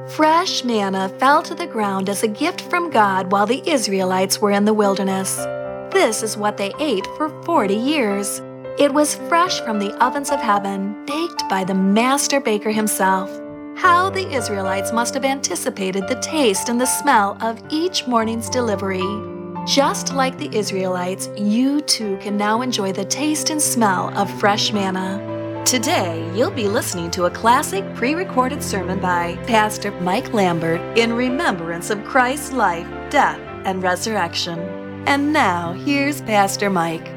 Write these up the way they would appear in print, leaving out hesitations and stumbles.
Fresh manna fell to the ground as a gift from God while the Israelites were in the wilderness. This is what they ate for 40 years. It was fresh from the ovens of heaven, baked by the master baker himself. How the Israelites must have anticipated the taste and the smell of each morning's delivery. Just like the Israelites, you too can now enjoy the taste and smell of fresh manna. Today, you'll be listening to a classic pre-recorded sermon by Pastor Mike Lambert in remembrance of Christ's life, death, and resurrection. And now, here's Pastor Mike.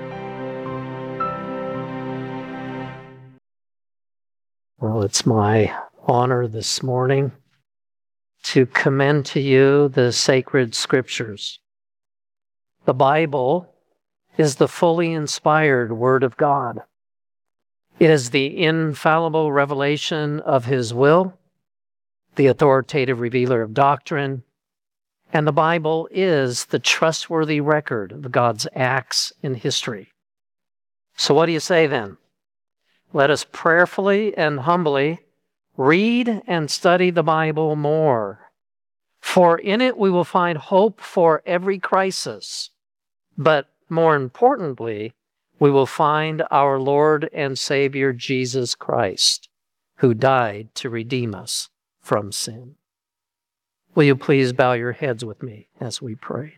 Well, it's my honor this morning to commend to you the sacred scriptures. The Bible is the fully inspired Word of God. It is the infallible revelation of His will, the authoritative revealer of doctrine, and the Bible is the trustworthy record of God's acts in history. So what do you say then? Let us prayerfully and humbly read and study the Bible more, for in it we will find hope for every crisis, but more importantly, we will find our Lord and Savior Jesus Christ, who died to redeem us from sin. Will you please bow your heads with me as we pray?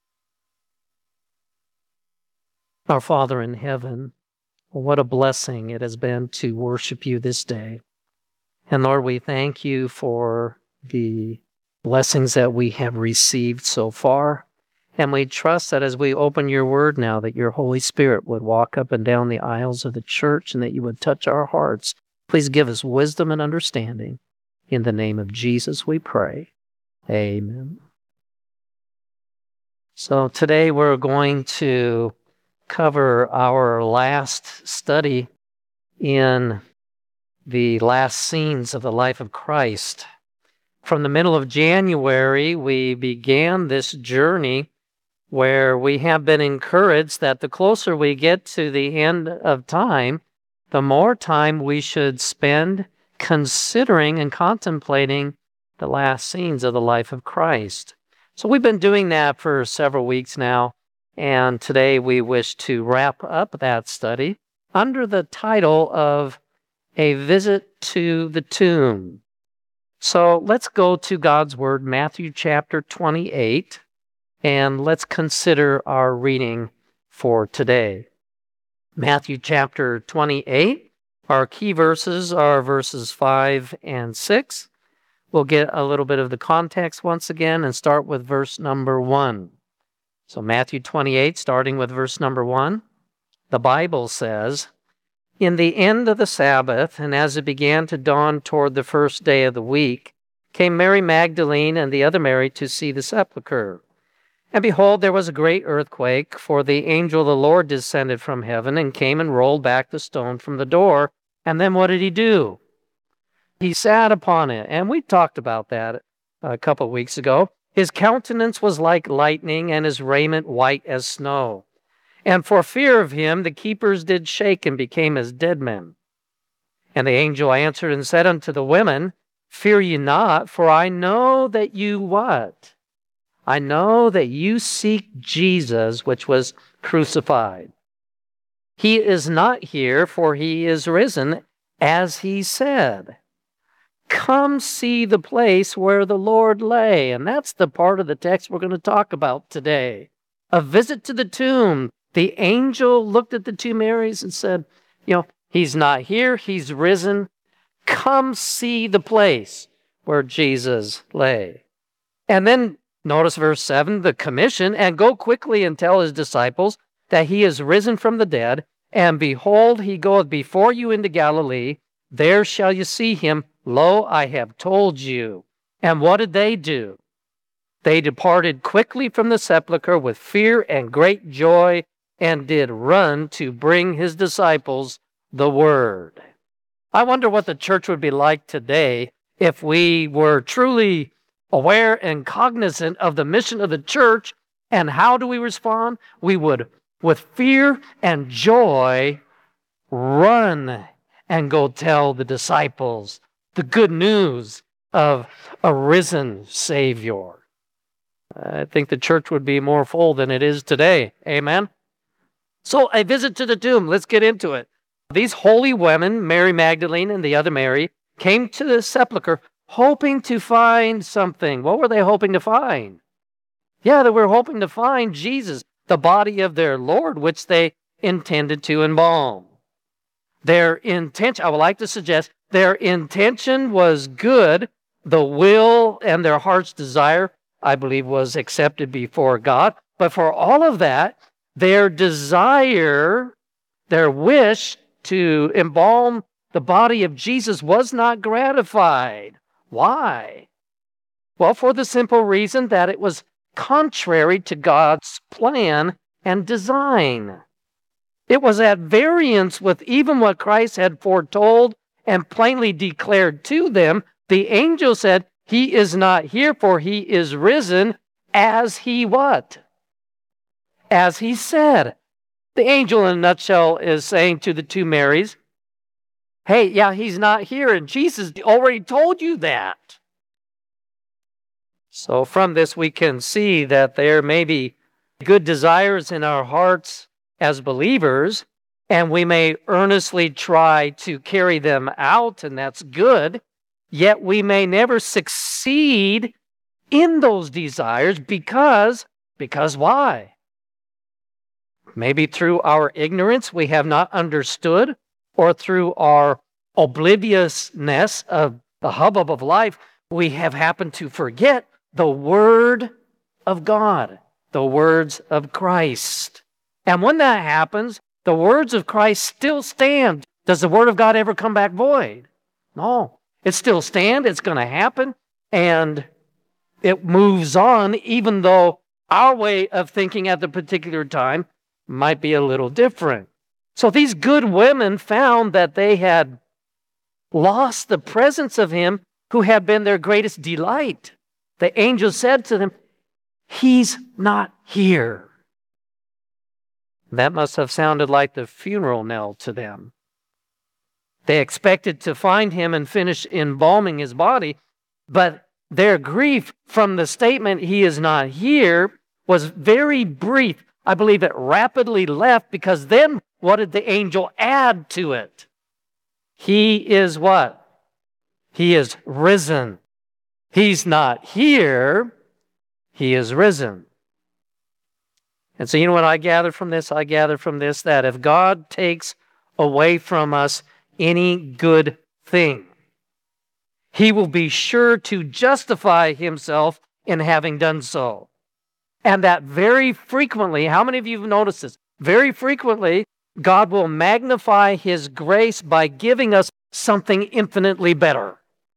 Our Father in heaven, what a blessing it has been to worship you this day. And Lord, we thank you for the blessings that we have received so far. And we trust that as we open your word now, that your Holy Spirit would walk up and down the aisles of the church and that you would touch our hearts. Please give us wisdom and understanding. In the name of Jesus we pray. Amen. So today we're going to cover our last study in the last scenes of the life of Christ. From the middle of January, we began this journey where we have been encouraged that the closer we get to the end of time, the more time we should spend considering and contemplating the last scenes of the life of Christ. So we've been doing that for several weeks now, and today we wish to wrap up that study under the title of A Visit to the Tomb. So let's go to God's Word, Matthew chapter 28, and let's consider our reading for today. Matthew chapter 28, our key verses are verses 5 and 6. We'll get a little bit of the context once again and start with verse number 1. So Matthew 28, starting with verse number 1, the Bible says, "In the end of the Sabbath, and as it began to dawn toward the first day of the week, came Mary Magdalene and the other Mary to see the sepulchre. And behold, there was a great earthquake, for the angel of the Lord descended from heaven and came and rolled back the stone from the door. And then what did he do? He sat upon it." And we talked about that a couple of weeks ago. "His countenance was like lightning, and his raiment white as snow. And for fear of him, the keepers did shake and became as dead men. And the angel answered and said unto the women, Fear ye not, for I know that you" what? "I know that you seek Jesus, which was crucified. He is not here, for he is risen, as he said. Come see the place where the Lord lay." And that's the part of the text we're going to talk about today. A visit to the tomb. The angel looked at the two Marys and said, he's not here, he's risen. Come see the place where Jesus lay. And then notice verse 7, the commission, "And go quickly and tell his disciples that he is risen from the dead, and behold, he goeth before you into Galilee. There shall you see him. Lo, I have told you." And what did they do? They departed quickly from the sepulchre with fear and great joy, and did run to bring his disciples the word. I wonder what the church would be like today if we were truly aware and cognizant of the mission of the church. And how do we respond? We would, with fear and joy, run and go tell the disciples the good news of a risen Savior. I think the church would be more full than it is today. Amen? So a visit to the tomb. Let's get into it. These holy women, Mary Magdalene and the other Mary, came to the sepulchre hoping to find something. What were they hoping to find? Yeah, they were hoping to find Jesus, the body of their Lord, which they intended to embalm. Their intention, I would like to suggest, their intention was good. The will and their heart's desire, I believe, was accepted before God. But for all of that, their desire, their wish to embalm the body of Jesus was not gratified. Why? Well, for the simple reason that it was contrary to God's plan and design. It was at variance with even what Christ had foretold and plainly declared to them. The angel said, "He is not here, for he is risen," as he what? As he said. The angel in a nutshell is saying to the two Marys, hey, yeah, he's not here, and Jesus already told you that. So from this we can see that there may be good desires in our hearts as believers, and we may earnestly try to carry them out, and that's good, yet we may never succeed in those desires because why? Maybe through our ignorance we have not understood, or through our obliviousness of the hubbub of life, we have happened to forget the Word of God, the words of Christ. And when that happens, the words of Christ still stand. Does the Word of God ever come back void? No. It still stands. It's going to happen. And it moves on, even though our way of thinking at the particular time might be a little different. So these good women found that they had lost the presence of him who had been their greatest delight. The angel said to them, "He's not here." That must have sounded like the funeral knell to them. They expected to find him and finish embalming his body, but their grief from the statement, "He is not here," was very brief. I believe it rapidly left, because then what did the angel add to it? He is what? He is risen. He's not here. He is risen. And so you know what I gather from this? I gather from this that if God takes away from us any good thing, he will be sure to justify himself in having done so. And that very frequently, how many of you have noticed this? Very frequently, God will magnify his grace by giving us something infinitely better.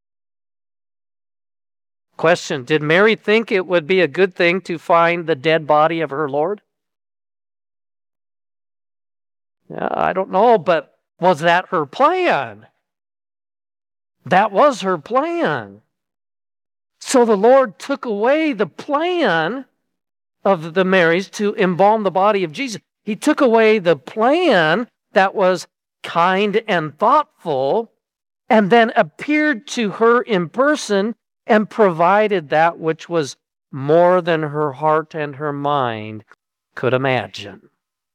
Question, did Mary think it would be a good thing to find the dead body of her Lord? Yeah, I don't know, but was that her plan? That was her plan. So the Lord took away the plan of the Marys to embalm the body of Jesus. He took away the plan that was kind and thoughtful, and then appeared to her in person and provided that which was more than her heart and her mind could imagine.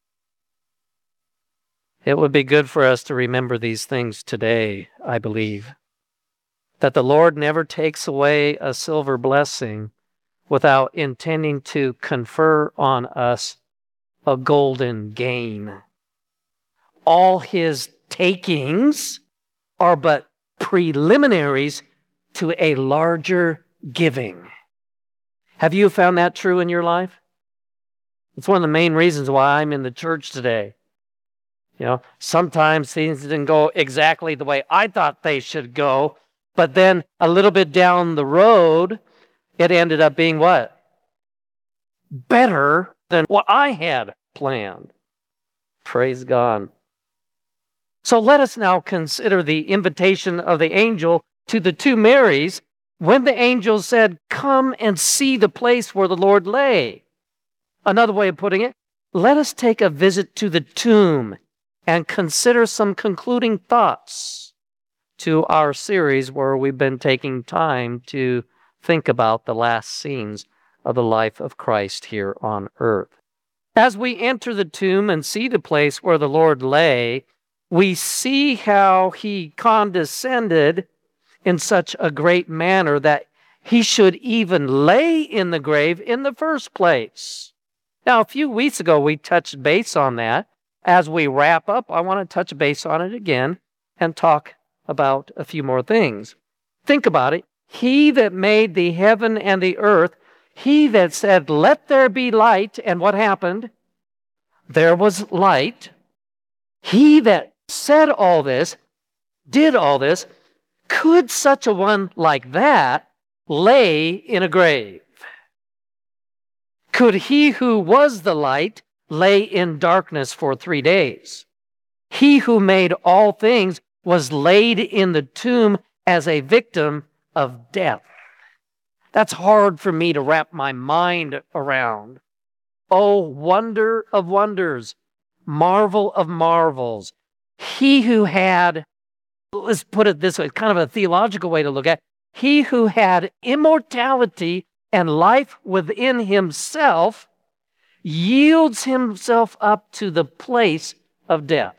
It would be good for us to remember these things today, I believe. That the Lord never takes away a silver blessing without intending to confer on us a golden gain. All his takings are but preliminaries to a larger giving. Have you found that true in your life? It's one of the main reasons why I'm in the church today. You know, sometimes things didn't go exactly the way I thought they should go, but then a little bit down the road, it ended up being what? Better than what I had planned. Praise God. So let us now consider the invitation of the angel to the two Marys when the angel said, "Come and see the place where the Lord lay." Another way of putting it, let us take a visit to the tomb and consider some concluding thoughts. to our series where we've been taking time to think about the last scenes of the life of Christ here on earth. As we enter the tomb and see the place where the Lord lay, we see how he condescended in such a great manner that he should even lay in the grave in the first place. Now, a few weeks ago, we touched base on that. As we wrap up, I want to touch base on it again and talk about a few more things. Think about it. He that made the heaven and the earth, he that said, "Let there be light," and what happened? There was light. He that said all this, did all this, could such a one like that lay in a grave? Could he who was the light lay in darkness for 3 days? He who made all things was laid in the tomb as a victim of death. That's hard for me to wrap my mind around. Oh, wonder of wonders, marvel of marvels. He who had, let's put it this way, kind of a theological way to look at it, he who had immortality and life within himself yields himself up to the place of death.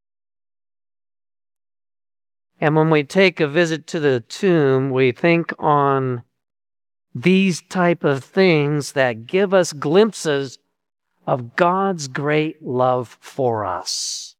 And when we take a visit to the tomb, we think on these type of things that give us glimpses of God's great love for us.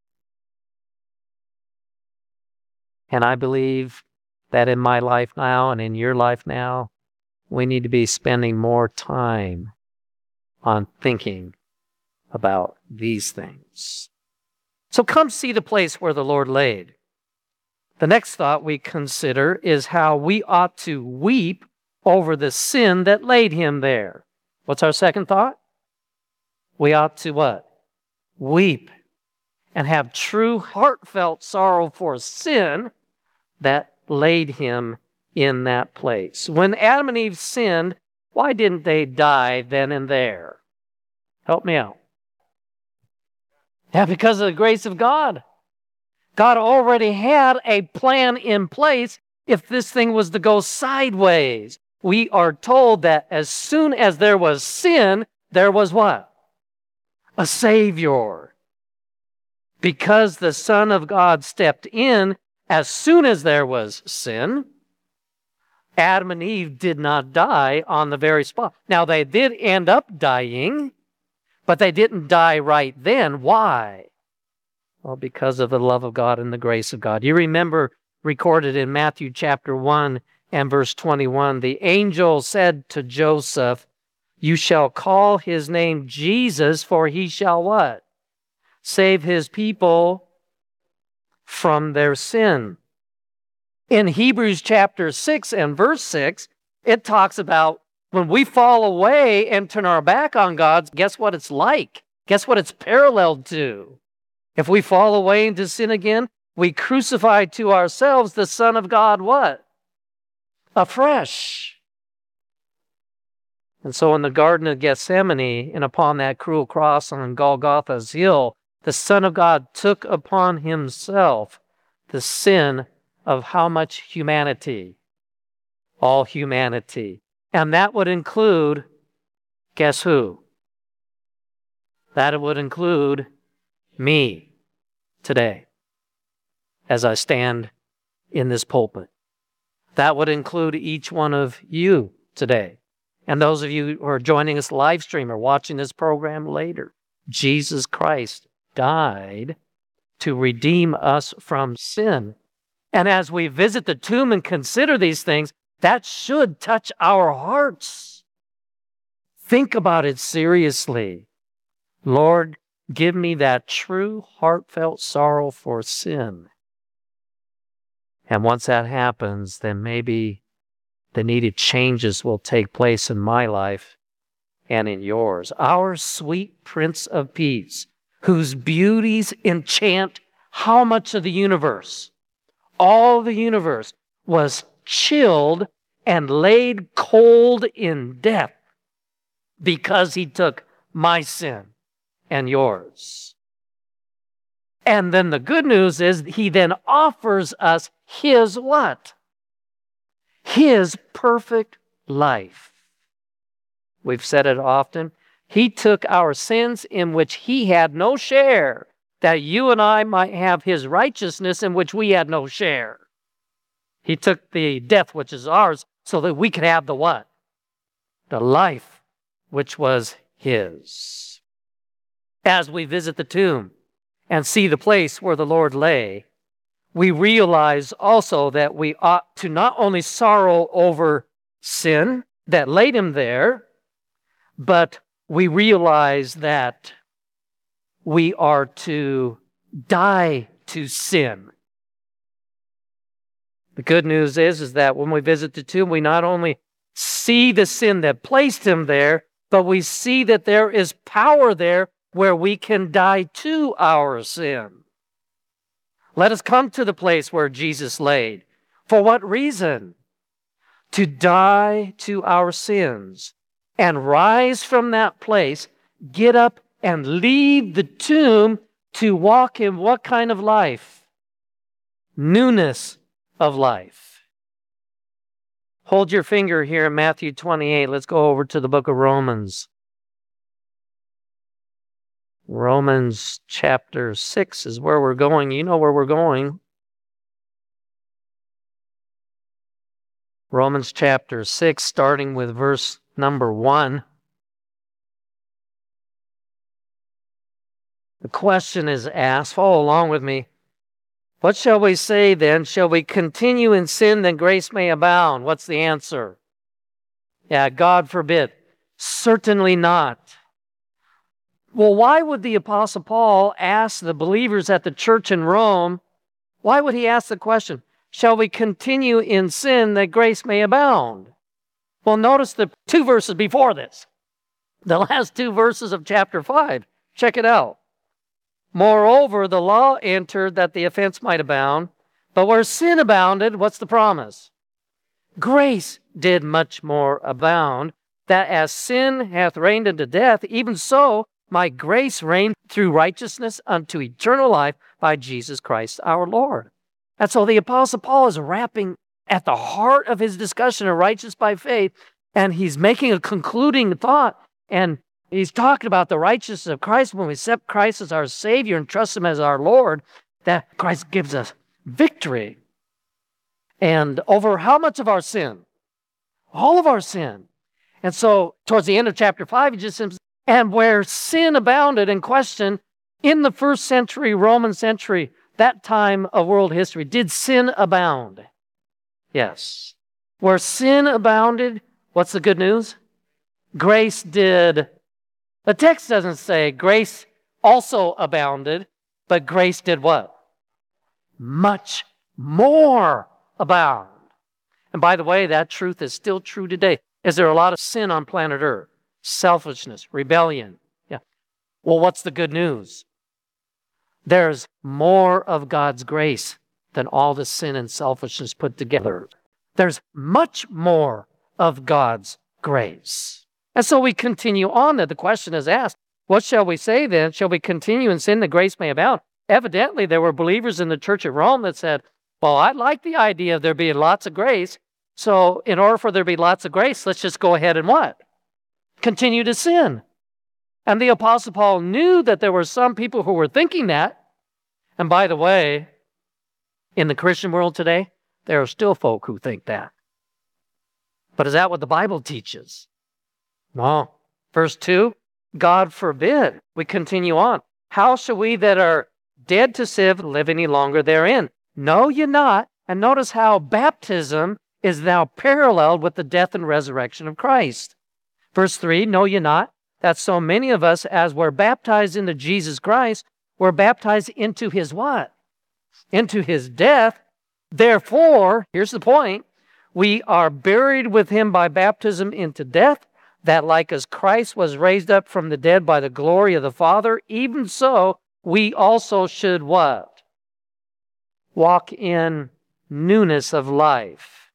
And I believe that in my life now and in your life now, we need to be spending more time on thinking about these things. So come see the place where the Lord laid. The next thought we consider is how we ought to weep over the sin that laid him there. What's our second thought? We ought to what? Weep and have true heartfelt sorrow for sin that laid him in that place. When Adam and Eve sinned, why didn't they die then and there? Help me out. Yeah, because of the grace of God. God already had a plan in place if this thing was to go sideways. We are told that as soon as there was sin, there was what? A Savior. Because the Son of God stepped in as soon as there was sin, Adam and Eve did not die on the very spot. Now, they did end up dying, but they didn't die right then. Why? Well, because of the love of God and the grace of God. You remember recorded in Matthew chapter 1 and verse 21, the angel said to Joseph, "You shall call his name Jesus, for he shall" what? Save his people from their sin. In Hebrews chapter 6 and verse 6, it talks about when we fall away and turn our back on God, guess what it's like? Guess what it's paralleled to? If we fall away into sin again, we crucify to ourselves the Son of God what? Afresh. And so in the Garden of Gethsemane and upon that cruel cross on Golgotha's hill, the Son of God took upon himself the sin of how much humanity? All humanity. And that would include, guess who? That would include me today as I stand in this pulpit. That would include each one of you today. And those of you who are joining us live stream or watching this program later. Jesus Christ died to redeem us from sin. And as we visit the tomb and consider these things, that should touch our hearts. Think about it seriously. Lord, give me that true heartfelt sorrow for sin. And once that happens, then maybe the needed changes will take place in my life and in yours. Our sweet Prince of Peace, whose beauties enchant how much of the universe? All the universe was chilled and laid cold in death because he took my sin and yours. And then the good news is he then offers us his what? His perfect life. We've said it often. He took our sins in which he had no share, that you and I might have his righteousness in which we had no share. He took the death which is ours so that we could have the what? The life which was his. As we visit the tomb and see the place where the Lord lay, we realize also that we ought to not only sorrow over sin that laid him there, but we realize that we are to die to sin. The good news is that when we visit the tomb, we not only see the sin that placed him there, but we see that there is power there where we can die to our sin. Let us come to the place where Jesus laid. For what reason? To die to our sins and rise from that place, get up and leave the tomb to walk in what kind of life? Newness of life. Hold your finger here in Matthew 28. Let's go over to the book of Romans. Romans chapter 6 is where we're going. You know where we're going. Romans chapter 6, starting with verse number 1. The question is asked, follow along with me. What shall we say then? Shall we continue in sin that grace may abound? What's the answer? Yeah, God forbid. Certainly not. Well, why would the Apostle Paul ask the believers at the church in Rome, why would he ask the question, shall we continue in sin that grace may abound? Well, notice the 2 verses before this. The last 2 verses of chapter 5. Check it out. Moreover, the law entered that the offense might abound, but where sin abounded, what's the promise? Grace did much more abound, that as sin hath reigned unto death, even so might grace reign through righteousness unto eternal life by Jesus Christ our Lord. And so the Apostle Paul is wrapping at the heart of his discussion of righteous by faith, and he's making a concluding thought, and he's talking about the righteousness of Christ. When we accept Christ as our Savior and trust him as our Lord, that Christ gives us victory. And over how much of our sin? All of our sin. And so towards the end of chapter 5, he just says, and where sin abounded in question in the first century, Roman century, that time of world history, did sin abound? Yes. Where sin abounded, what's the good news? Grace did. The text doesn't say grace also abounded, but grace did what? Much more abound. And by the way, that truth is still true today. Is there a lot of sin on planet Earth? Selfishness, rebellion. Yeah. Well, what's the good news? There's more of God's grace than all the sin and selfishness put together. There's much more of God's grace. And so we continue on that the question is asked, what shall we say then? Shall we continue in sin that grace may abound? Evidently, there were believers in the church at Rome that said, well, I like the idea of there being lots of grace. So in order for there to be lots of grace, let's just go ahead and what? Continue to sin. And the Apostle Paul knew that there were some people who were thinking that. And by the way, in the Christian world today, there are still folk who think that. But is that what the Bible teaches? No. Verse 2, God forbid. We continue on. How shall we that are dead to sin live any longer therein? Know ye not. And notice how baptism is now paralleled with the death and resurrection of Christ. Verse 3, know ye not that so many of us as were baptized into Jesus Christ were baptized into his what? Into his death. Therefore, here's the point, we are buried with him by baptism into death, that like as Christ was raised up from the dead by the glory of the Father, even so we also should what? Walk in newness of life.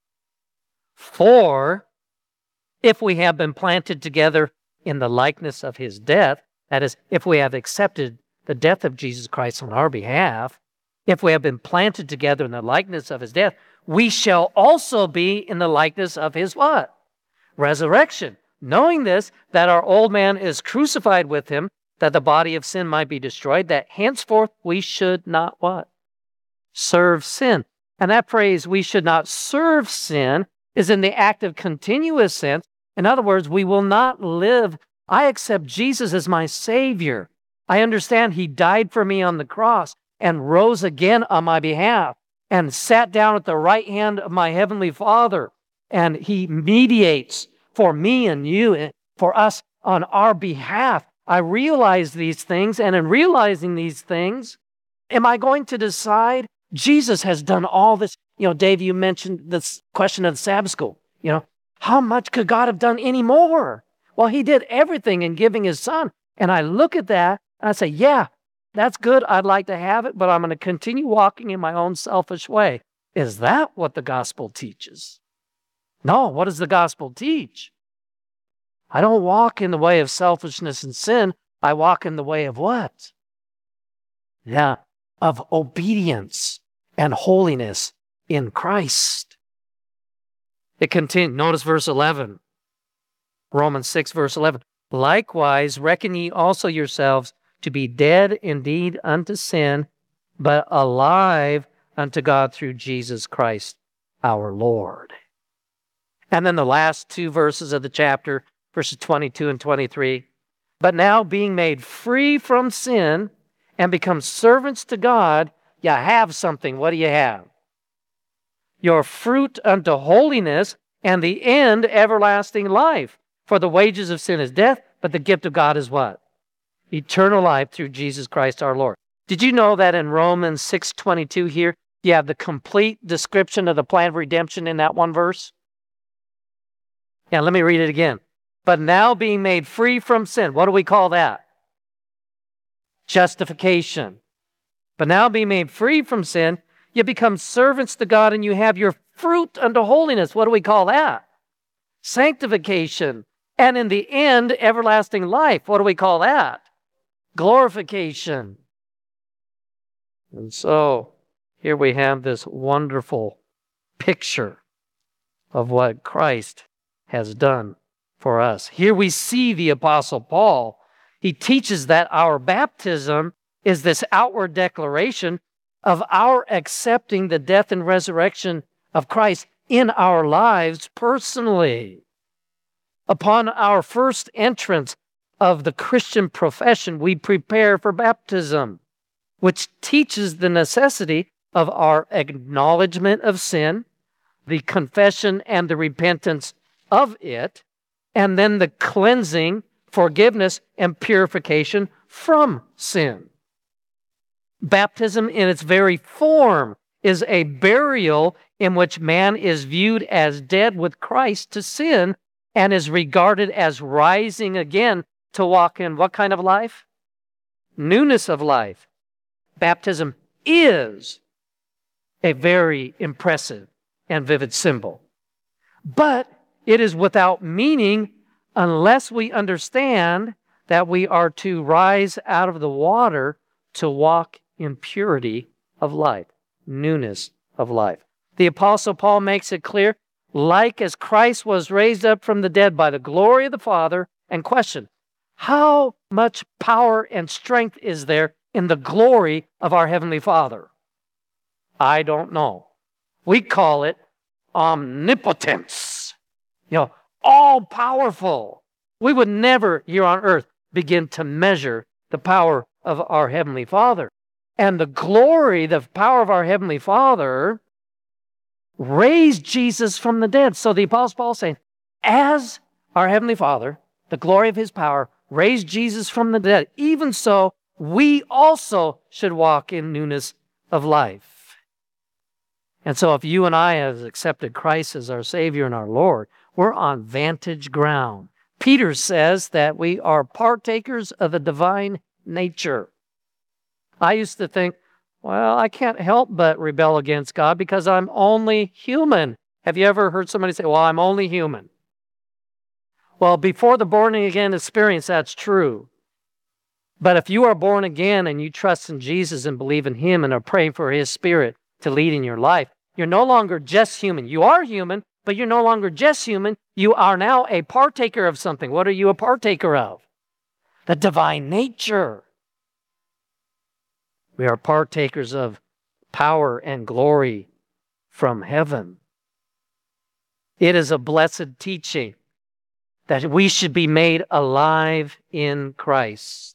For if we have been planted together in the likeness of his death, that is, if we have accepted the death of Jesus Christ on our behalf, if we have been planted together in the likeness of his death, we shall also be in the likeness of his what? Resurrection. Knowing this, that our old man is crucified with him, that the body of sin might be destroyed, that henceforth we should not what? Serve sin. And that phrase, we should not serve sin, is in the active continuous sense. In other words, we will not live. I accept Jesus as my Savior. I understand he died for me on the cross and rose again on my behalf and sat down at the right hand of my Heavenly Father. And he mediates for me and you, and for us on our behalf. I realize these things, and in realizing these things, am I going to decide Jesus has done all this? Dave, you mentioned this question of the Sabbath school. How much could God have done any more? Well, he did everything in giving his son. And I look at that and I say, yeah, that's good. I'd like to have it, but I'm going to continue walking in my own selfish way. Is that what the gospel teaches? No, what does the gospel teach? I don't walk in the way of selfishness and sin. I walk in the way of what? Yeah, of obedience and holiness in Christ. It continues. Notice verse 11. Romans 6, verse 11. Likewise, reckon ye also yourselves to be dead indeed unto sin, but alive unto God through Jesus Christ our Lord. And then the last two verses of the chapter, verses 22 and 23. But now being made free from sin and become servants to God, you have something. What do you have? Your fruit unto holiness, and the end everlasting life. For the wages of sin is death, but the gift of God is what? Eternal life through Jesus Christ our Lord. Did you know that in Romans 6:22 here, you have the complete description of the plan of redemption in that one verse? Yeah, let me read it again. But now being made free from sin, what do we call that? Justification. But now being made free from sin, you become servants to God and you have your fruit unto holiness. What do we call that? Sanctification. And in the end, everlasting life. What do we call that? Glorification. And so, here we have this wonderful picture of what Christ has done for us. Here we see the Apostle Paul. He teaches that our baptism is this outward declaration of our accepting the death and resurrection of Christ in our lives personally. Upon our first entrance of the Christian profession, we prepare for baptism, which teaches the necessity of our acknowledgement of sin, the confession and the repentance of it, and then the cleansing, forgiveness, and purification from sin. Baptism in its very form is a burial in which man is viewed as dead with Christ to sin and is regarded as rising again to walk in what kind of life? Newness of life. Baptism is a very impressive and vivid symbol. But it is without meaning unless we understand that we are to rise out of the water to walk in purity of life, newness of life. The Apostle Paul makes it clear, like as Christ was raised up from the dead by the glory of the Father, and question, how much power and strength is there in the glory of our Heavenly Father? I don't know. We call it omnipotence. All powerful. We would never here on earth begin to measure the power of our Heavenly Father. And the glory, the power of our Heavenly Father raised Jesus from the dead. So the Apostle Paul is saying, as our Heavenly Father, the glory of His power, raised Jesus from the dead, even so, we also should walk in newness of life. And so if you and I have accepted Christ as our Savior and our Lord, we're on vantage ground. Peter says that we are partakers of the divine nature. I used to think, well, I can't help but rebel against God because I'm only human. Have you ever heard somebody say, well, I'm only human? Well, before the born again experience, that's true. But if you are born again and you trust in Jesus and believe in Him and are praying for His Spirit to lead in your life, you're no longer just human. You are human, but you're no longer just human. You are now a partaker of something. What are you a partaker of? The divine nature. We are partakers of power and glory from heaven. It is a blessed teaching that we should be made alive in Christ.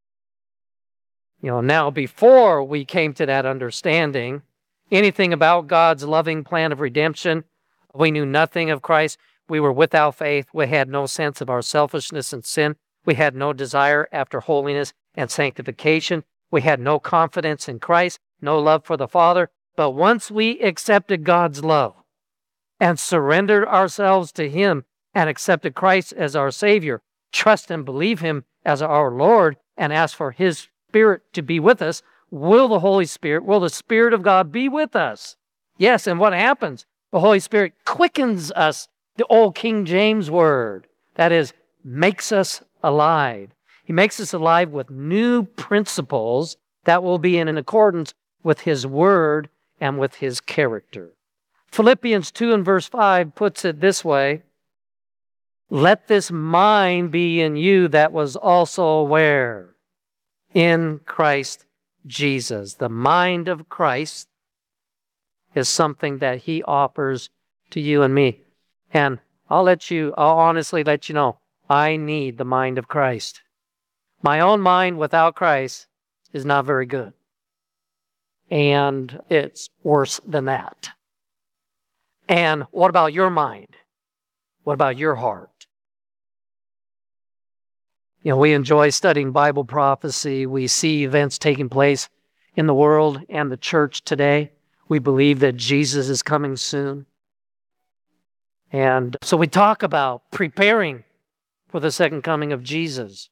Now before we came to that understanding, anything about God's loving plan of redemption, we knew nothing of Christ. We were without faith. We had no sense of our selfishness and sin. We had no desire after holiness and sanctification. We had no confidence in Christ, no love for the Father. But once we accepted God's love and surrendered ourselves to Him and accepted Christ as our Savior, trust and believe Him as our Lord, and ask for His Spirit to be with us, will the Spirit of God be with us? Yes, and what happens? The Holy Spirit quickens us, the old King James word. That is, makes us alive. He makes us alive with new principles that will be in accordance with His word and with His character. Philippians 2 and verse 5 puts it this way: let this mind be in you that was also where? In Christ Jesus. The mind of Christ is something that He offers to you and me. And I'll honestly let you know, I need the mind of Christ. My own mind without Christ is not very good. And it's worse than that. And what about your mind? What about your heart? We enjoy studying Bible prophecy. We see events taking place in the world and the church today. We believe that Jesus is coming soon. And so we talk about preparing for the second coming of Jesus.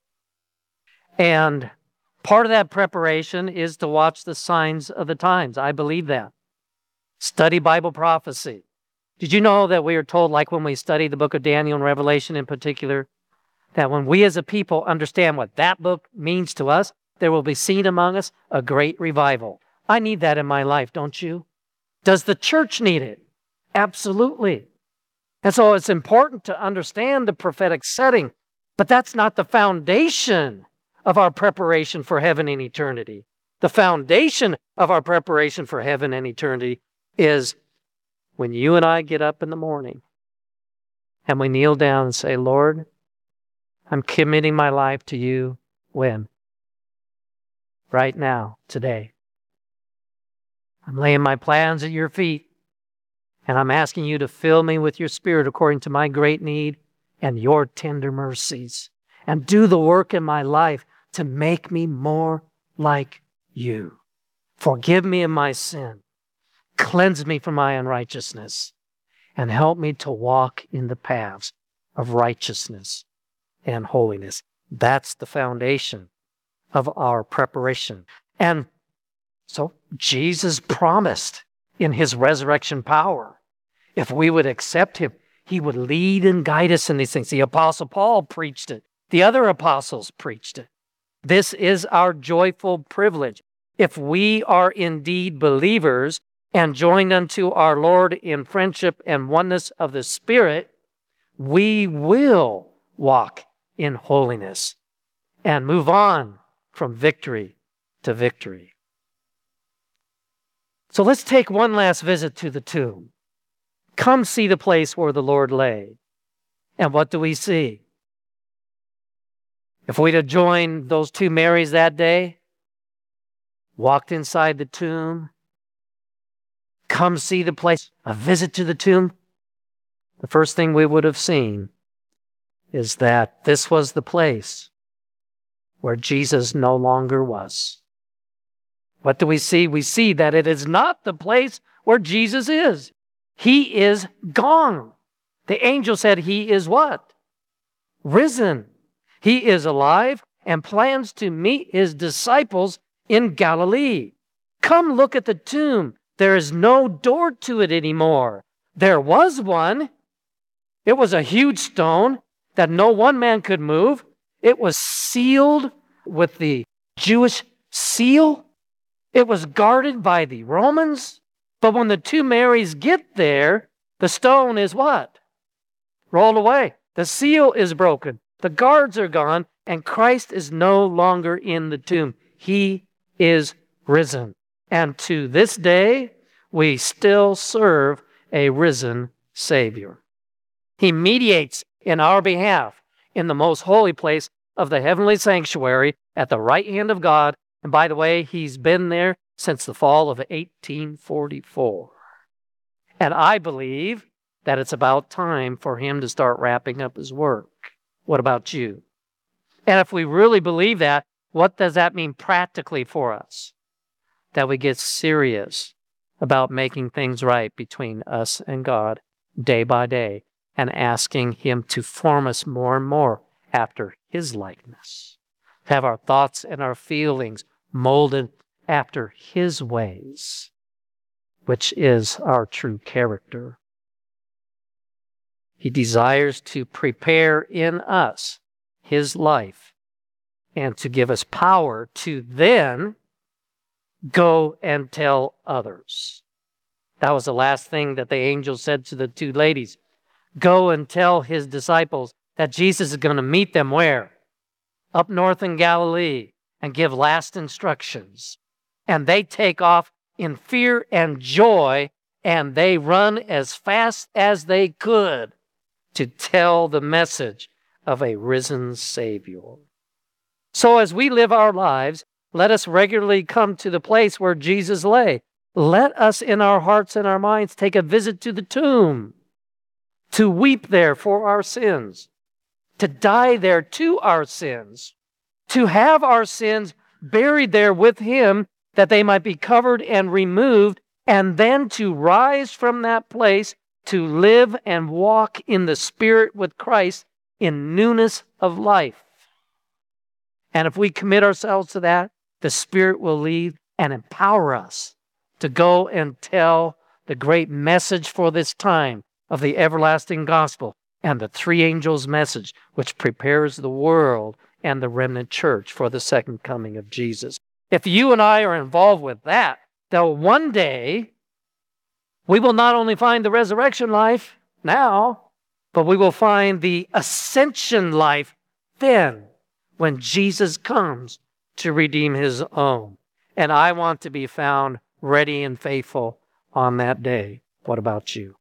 And part of that preparation is to watch the signs of the times. I believe that. Study Bible prophecy. Did you know that we are told, like when we study the book of Daniel and Revelation in particular, that when we as a people understand what that book means to us, there will be seen among us a great revival. I need that in my life, don't you? Does the church need it? Absolutely. And so it's important to understand the prophetic setting, but that's not the foundation of our preparation for heaven and eternity. The foundation of our preparation for heaven and eternity is when you and I get up in the morning and we kneel down and say, Lord, I'm committing my life to you. When? Right now, today. I'm laying my plans at your feet, and I'm asking you to fill me with your Spirit according to my great need and your tender mercies, and do the work in my life to make me more like you. Forgive me of my sin. Cleanse me from my unrighteousness, and help me to walk in the paths of righteousness and holiness. That's the foundation of our preparation. And so Jesus promised in His resurrection power, if we would accept Him, He would lead and guide us in these things. The Apostle Paul preached it. The other apostles preached it. This is our joyful privilege. If we are indeed believers and joined unto our Lord in friendship and oneness of the Spirit, we will walk in holiness and move on from victory to victory. So let's take one last visit to the tomb. Come see the place where the Lord lay. And what do we see? If we'd have joined those two Marys that day, walked inside the tomb, come see the place, a visit to the tomb, the first thing we would have seen is that this was the place where Jesus no longer was. What do we see? We see that it is not the place where Jesus is. He is gone. The angel said He is what? Risen. He is alive and plans to meet His disciples in Galilee. Come look at the tomb. There is no door to it anymore. There was one. It was a huge stone that no one man could move. It was sealed with the Jewish seal. It was guarded by the Romans. But when the two Marys get there, the stone is what? Rolled away. The seal is broken. The guards are gone, and Christ is no longer in the tomb. He is risen. And to this day, we still serve a risen Savior. He mediates in our behalf in the most holy place of the heavenly sanctuary at the right hand of God. And by the way, he's been there since the fall of 1844. And I believe that it's about time for him to start wrapping up his work. What about you? And if we really believe that, what does that mean practically for us? That we get serious about making things right between us and God day by day and asking him to form us more and more after his likeness. Have our thoughts and our feelings molded after his ways, which is our true character. He desires to prepare in us his life and to give us power to then go and tell others. That was the last thing that the angel said to the two ladies. Go and tell his disciples that Jesus is going to meet them where? Up north in Galilee, and give last instructions. And they take off in fear and joy, and they run as fast as they could to tell the message of a risen Savior. So as we live our lives, let us regularly come to the place where Jesus lay. Let us in our hearts and our minds take a visit to the tomb, to weep there for our sins, to die there to our sins, to have our sins buried there with him that they might be covered and removed, and then to rise from that place to live and walk in the Spirit with Christ in newness of life. And if we commit ourselves to that, the Spirit will lead and empower us to go and tell the great message for this time of the everlasting gospel and the three angels' message, which prepares the world and the remnant church for the second coming of Jesus. If you and I are involved with that, then one day we will not only find the resurrection life now, but we will find the ascension life then, when Jesus comes to redeem his own. And I want to be found ready and faithful on that day. What about you?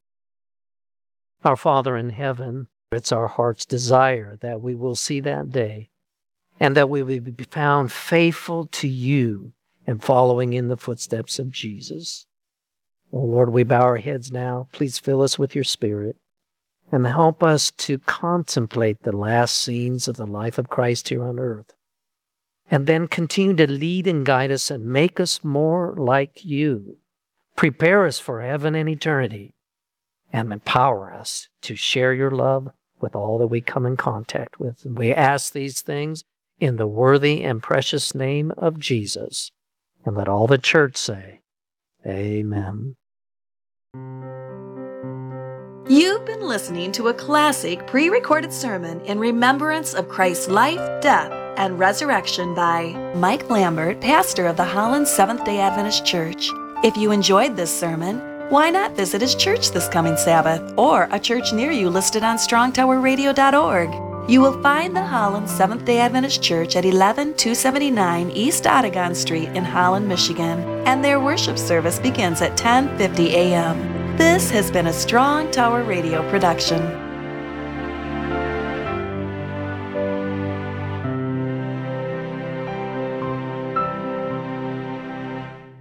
Our Father in heaven, it's our heart's desire that we will see that day and that we will be found faithful to you and following in the footsteps of Jesus. Oh Lord, we bow our heads now. Please fill us with your Spirit and help us to contemplate the last scenes of the life of Christ here on earth. And then continue to lead and guide us and make us more like you. Prepare us for heaven and eternity and empower us to share your love with all that we come in contact with. And we ask these things in the worthy and precious name of Jesus. And let all the church say, Amen. You've been listening to a classic pre-recorded sermon in remembrance of Christ's life, death, and resurrection by Mike Lambert, pastor of the Holland Seventh-day Adventist Church. If you enjoyed this sermon, why not visit his church this coming Sabbath or a church near you listed on strongtowerradio.org? You will find the Holland Seventh-day Adventist Church at 11279 East Oregon Street in Holland, Michigan, and their worship service begins at 10:50 a.m. This has been a Strong Tower Radio production.